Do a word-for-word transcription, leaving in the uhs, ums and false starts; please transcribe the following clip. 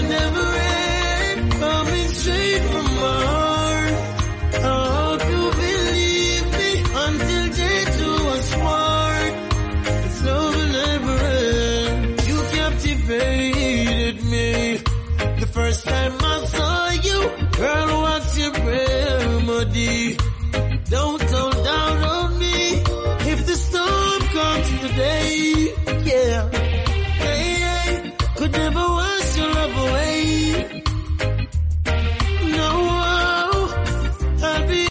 never end, coming straight from my heart. I hope you believe me until day two us part. This love will never end. You captivated me the first time I saw you. Girl, what's your remedy?